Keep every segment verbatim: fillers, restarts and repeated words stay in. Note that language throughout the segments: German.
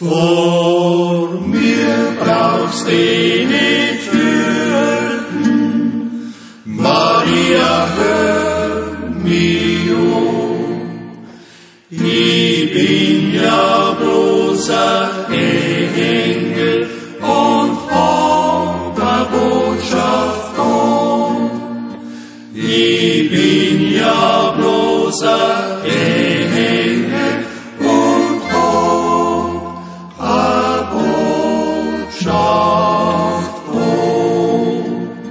Vor mir brauchst du nicht fürchten, Maria, hör mich an. Ich bin ja bloß ein Engel und hab a Botschaft an. Ich bin ja bloß ein Engel und hab a Botschaft an.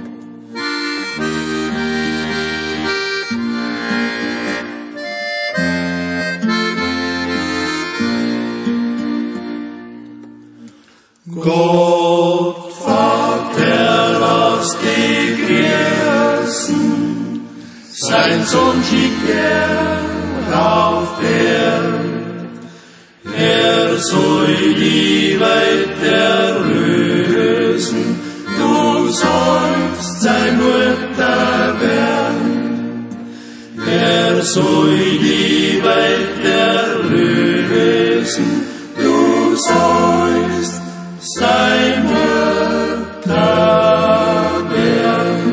Gott, Vater aus den Größen, sein Sohn schickt er auf Welt. Er soll die Welt erlösen, du sollst sein Mutter werden. Er soll die Welt erlösen, du sollst sein Mutter werden.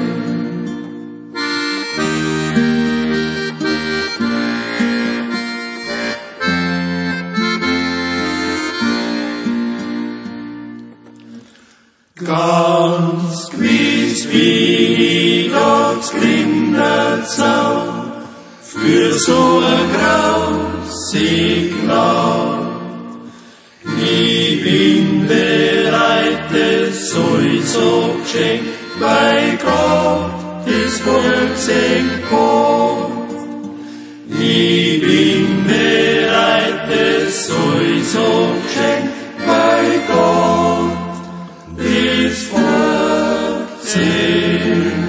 Ganz gewiss bin ich Gottes Kinderzau, für so ein grausig Gnade. Ich bin bereit, es sowieso geschenkt, weil Gott das Volk segnet. Ich bin bereit, es sowieso geschenkt, weil Gott das Volk segnet.